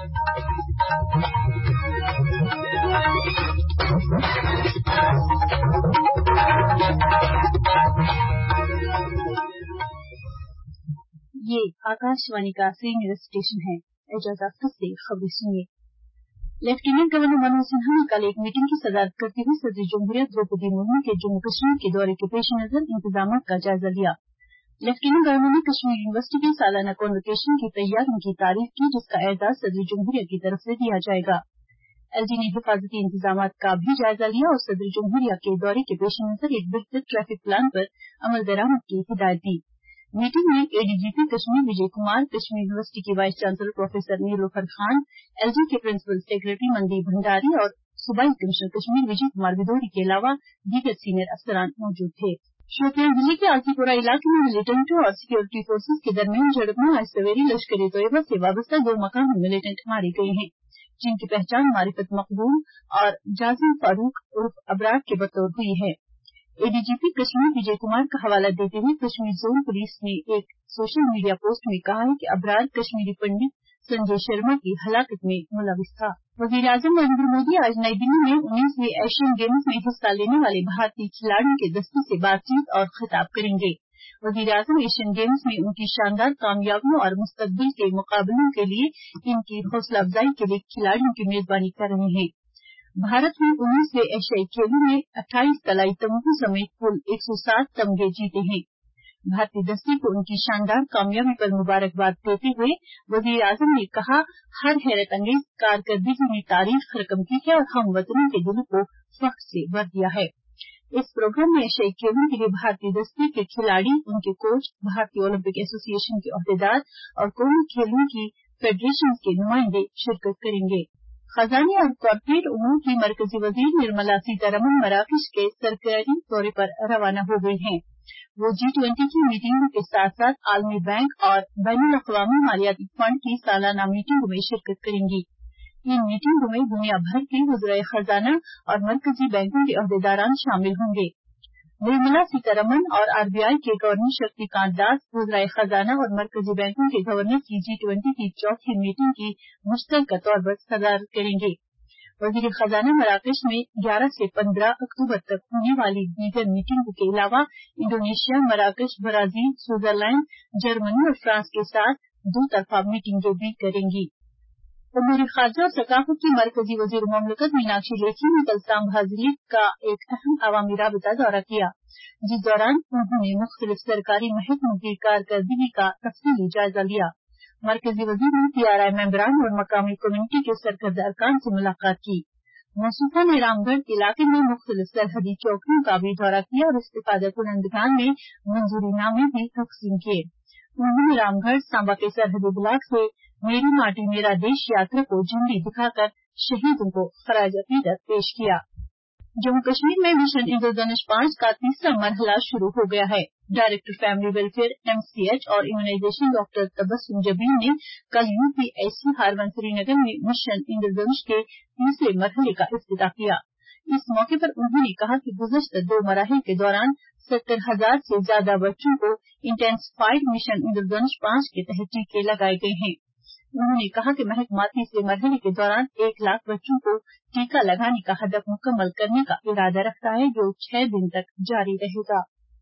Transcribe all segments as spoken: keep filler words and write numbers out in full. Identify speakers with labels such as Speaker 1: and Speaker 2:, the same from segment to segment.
Speaker 1: ये आकाशवाणी का senior station है। एजाज अख्तर से खबरें सुनिए। लेफ्टिनेंट गवर्नर मनोज सिन्हा ने कल एक मीटिंग की सदारत करते हुए सदर जमहूरिया द्रौपदी मुर्मू के जम्मू कश्मीर के दौरे के पेश नजर इंतजामात का जायजा लिया। लेफ्टिनेंट गवर्नर ने कश्मीर यूनिवर्सिटी के सालाना कॉन्वोकेशन की तैयारियों की तारीफ की, जिसका एजाज सदर जमहूरिया की तरफ से दिया जाएगा। एलजी ने हिफाजती इंतजामात का भी जायजा लिया और सदर जमहूरिया के दौरे के पेश नजर एक बेहतर ट्रैफिक प्लान पर अमल दरामद की हिदायत दी। मीटिंग में एडीजीपी कश्मीर विजय कुमार, कश्मीर यूनिवर्सिटी की vice chancellor professor Nilofar Khan, LG के प्रिंसिपल सेक्रेटरी मनदीप भंडारी और सूबाई कमिश्नर कश्मीर विजय कुमार भदौरी के अलावा दीगर सीनियर अफसरान मौजूद थे। शोपियां जिले के आलतीपोरा इलाके में मिलिटेंटों और सिक्योरिटी फोर्सेज के दरमियान झड़प में आज सवेरे लश्कर ए तोयबा से वाबस्ता दो मकामी मिलिटेंट मारे गए हैं, जिनकी पहचान मारिफत मकबूल और जाजिम फारूक उर्फ अबरार के बतौर हुई है। एडीजीपी कश्मीर विजय कुमार का हवाला देते हुए कश्मीर जोन पुलिस ने एक सोशल मीडिया पोस्ट में कहा है कि अबरार कश्मीरी पंडित संजय शर्मा की हलाकत में मुलविस था। वजीर आजम नरेंद्र मोदी आज नई दिल्ली में उन्नीसवीं एशियन गेम्स में हिस्सा लेने वाले भारतीय खिलाड़ियों के दस्ते से बातचीत और खिताब करेंगे। वजीर आजम एशियन गेम्स में उनकी शानदार कामयाबियों और मुस्तकबिल के मुकाबलों के लिए इनकी हौसला अफजाई के लिए खिलाड़ियों की मेजबानी कर रहे हैं। भारत ने उन्नीसवें एशियाई खेलों में अट्ठाईस तलाई तमगे समेत कुल एक सौ सात तमगे जीते हैं। भारतीय दस्ते को उनकी शानदार कामयाबी पर मुबारकबाद देते हुए वजीर आजम ने कहा, हर हैरत अंगेज कारकर्दगी ने तारीख रकम की है और हम वतनों के दिलों को फख्र से भर दिया है। इस प्रोग्राम में एशियाई खेलों के लिए भारतीय दस्ते के खिलाड़ी, उनके कोच, भारतीय ओलंपिक एसोसिएशन के अहदेदार और कौमी खेलों की फेडरेशन के नुमाइंदे शिरकत करेंगे। खजाने और कॉरपोरेट उमूर की मरकजी वजीर निर्मला सीतारमण मराकश के सरकारी दौरे पर रवाना हो गई हैं। वो जी ट्वेंटी की मीटिंगों के साथ साथ आलमी बैंक और बैनुल अक़वामी मालियाती फंड की सालाना मीटिंगों में शिरकत करेंगी। इन मीटिंगों में दुनिया भर के वज़राए खजाना और मरकजी बैंकों के अहदेदारान शामिल होंगे। निर्मला सीतारमण और आरबीआई के गवर्नर शक्तिकांत दास वज़राए खजाना और मरकजी बैंकों के गवर्नर की जी ट्वेंटी की चौथी मीटिंग की मुश्तरका तौर पर सदारत करेंगे। वज़ीर खजाना मराकश में ग्यारह से पंद्रह अक्टूबर तक होने वाली दीगर मीटिंगों के अलावा इंडोनेशिया, मराकश, ब्राजील, स्विट्जरलैंड, जर्मनी और फ्रांस के साथ दो तरफा मीटिंगें भी करेंगी। उमूर खारजा और सकाफत की मरकजी वजीर मुमलिकत मीनाक्षी लेखी ने कल सांभा जिले का एक अहम अवामी राबता दौरा किया, जिस दौरान उन्होंने मुख्तलिफ सरकारी महकमों की कारकर्दगी का तफसीली जायजा लिया। मरकजी वजीर ने पीआरआई मेंबरान और मकामी कम्युनिटी के सरकर्दा अरकान से मुलाकात की। मौसूफा ने रामगढ़ इलाके में मुख्तलिफ सरहदी चौकियों का भी दौरा किया और इस्तिफादा कुनंदगान में मंजूरीनामे भी तकसीम किए। उन्होंने रामगढ़ सांबा के सरहदी ब्लॉक से मेरी माटी मेरा देश यात्रा को झंडी दिखाकर शहीदों को खराज अकीदत पेश किया। जम्मू कश्मीर में मिशन इंद्रधनुष पांच का तीसरा मरहला शुरू हो गया है। डायरेक्टर फैमिली वेलफेयर एमसीएच और इम्यूनाइजेशन डॉक्टर तबस्सुम जबीन ने कल यूपीएससी हारवन श्रीनगर में मिशन इंद्रधनुष के तीसरे मरहले का इफ्तिताह किया। इस मौके पर उन्होंने कहा कि गुज़श्ता दो मराहिल के दौरान सत्तर हजार से ज्यादा बच्चों को इंटेंसिफाइड मिशन इंद्रधनुष पांच के तहत टीके लगाए गए हैं। उन्होंने कहा कि महकमा तीसरे मरहले के दौरान एक लाख बच्चों को टीका लगाने का हदफ मुकम्मल करने का इरादा रखता है, जो छह दिन तक जारी रहेगा।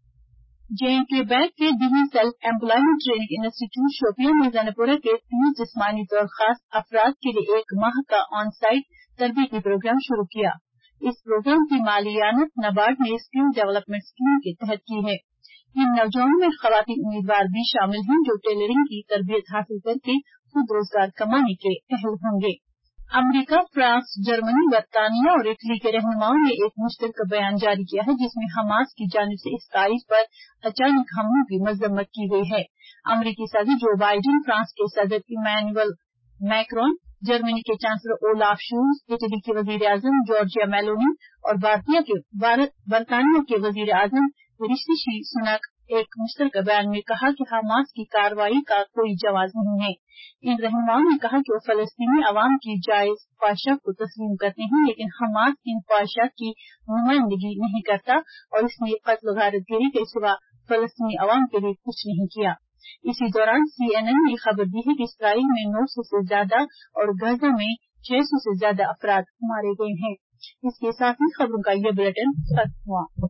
Speaker 1: जेएंडके बैंक के Delhi self employment training institute Shopian में जैनपुरा के तीस जिस्मानी तौर खास अफराद के लिए एक माह का ऑन साइट तरबीती प्रोग्राम शुरू किया। इस प्रोग्राम की मालियानत नाबार्ड ने स्किल डेवलपमेंट स्कीम के तहत की है। इन नौजवानों में खवातीन उम्मीदवार भी शामिल हैं, जो टेलरिंग की तरबियत हासिल करके खुद रोजगार कमाने के अहल होंगे। अमरीका, फ्रांस, जर्मनी, बरतानिया और इटली के रहनुमाओं ने एक मुश्तरका बयान जारी किया है, जिसमें हमास की जानिब से इसराइल पर अचानक हमलों की मजम्मत की गई है। अमरीकी सदर जो बाइडेन, फ्रांस के सदर इमैनुअल मैक्रोन, जर्मनी के चांसलर ओलाफ शोल्ज, इटली के वजीर आजम जॉर्जिया मेलोनी और बरतानिया के वजीर आजम ऋषि सुनक एक मुश्तरका बयान में कहा कि हमास की कार्रवाई का कोई जवाब नहीं है। इन रहनुमाओं ने कहा कि वो फलस्तीनी अवाम की जायज ख्वाहिशात को तस्लीम करते हैं, लेकिन हमास इन ख्वाहिशात की नुमाइंदगी नहीं करता और इसने कत्ल गारतगिरी के सिवा फलस्तीनी अवाम के लिए कुछ नहीं किया। इसी दौरान सीएनएन ने खबर दी है कि इसराइल में नौ सौ से ज्यादा और गाजा में छह सौ से ज्यादा अफराद मारे गए हैं। इसके साथ ही खबरों का ये बुलेटिन खत्म हुआ।